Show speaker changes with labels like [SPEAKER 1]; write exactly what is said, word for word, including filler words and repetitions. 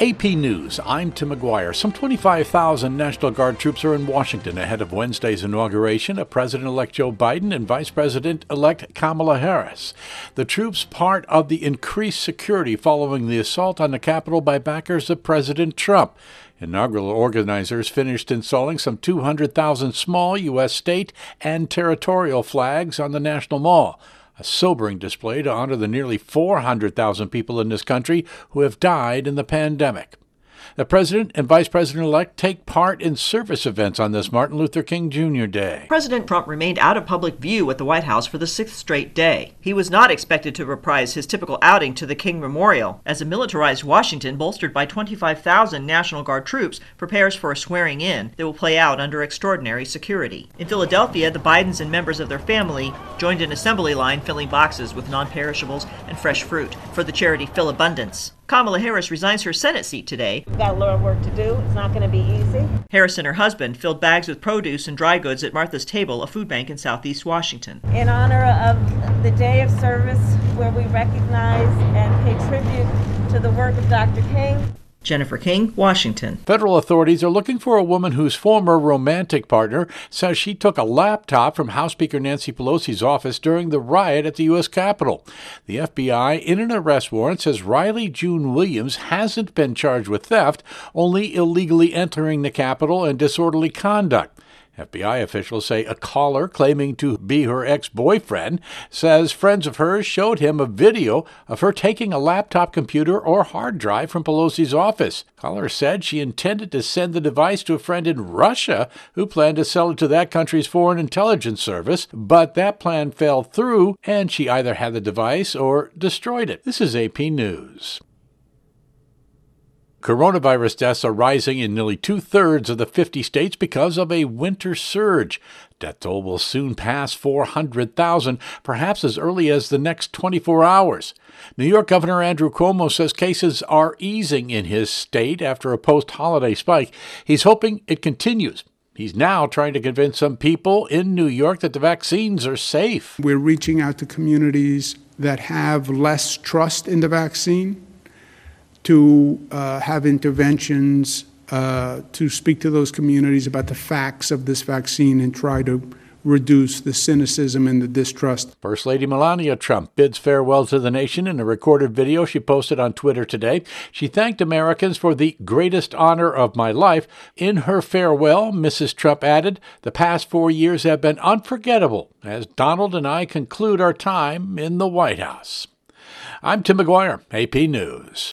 [SPEAKER 1] A P News, I'm Tim McGuire. Some twenty-five thousand National Guard troops are in Washington ahead of Wednesday's inauguration of President-elect Joe Biden and Vice President-elect Kamala Harris. The troops part of the increased security following the assault on the Capitol by backers of President Trump. Inaugural organizers finished installing some two hundred thousand small U S state and territorial flags on the National Mall. A sobering display to honor the nearly four hundred thousand people in this country who have died in the pandemic. The President and Vice President-elect take part in service events on this Martin Luther King Junior Day.
[SPEAKER 2] President Trump remained out of public view at the White House for the sixth straight day. He was not expected to reprise his typical outing to the King Memorial, as a militarized Washington bolstered by twenty-five thousand National Guard troops prepares for a swearing-in that will play out under extraordinary security. In Philadelphia, the Bidens and members of their family joined an assembly line filling boxes with non-perishables and fresh fruit for the charity Philabundance. Kamala Harris resigns her Senate seat today.
[SPEAKER 3] We've got a lot of work to do. It's not going to be easy.
[SPEAKER 2] Harris and her husband filled bags with produce and dry goods at Martha's Table, a food bank in southeast Washington.
[SPEAKER 3] In honor of the Day of Service, where we recognize and pay tribute to the work of Doctor King.
[SPEAKER 2] Jennifer King, Washington.
[SPEAKER 1] Federal authorities are looking for a woman whose former romantic partner says she took a laptop from House Speaker Nancy Pelosi's office during the riot at the U S Capitol. The F B I, in an arrest warrant, says Riley June Williams hasn't been charged with theft, only illegally entering the Capitol and disorderly conduct. F B I officials say a caller claiming to be her ex-boyfriend says friends of hers showed him a video of her taking a laptop computer or hard drive from Pelosi's office. Caller said she intended to send the device to a friend in Russia who planned to sell it to that country's foreign intelligence service, but that plan fell through and she either had the device or destroyed it. This is A P News. Coronavirus deaths are rising in nearly two-thirds of the fifty states because of a winter surge. Death toll will soon pass four hundred thousand, perhaps as early as the next twenty-four hours. New York Governor Andrew Cuomo says cases are easing in his state after a post-holiday spike. He's hoping it continues. He's now trying to convince some people in New York that the vaccines are safe.
[SPEAKER 4] We're reaching out to communities that have less trust in the vaccine to uh, have interventions uh, to speak to those communities about the facts of this vaccine and try to reduce the cynicism and the distrust.
[SPEAKER 1] First Lady Melania Trump bids farewell to the nation in a recorded video she posted on Twitter today. She thanked Americans for the greatest honor of my life. In her farewell, Missus Trump added, "The past four years have been unforgettable as Donald and I conclude our time in the White House." I'm Tim McGuire, A P News.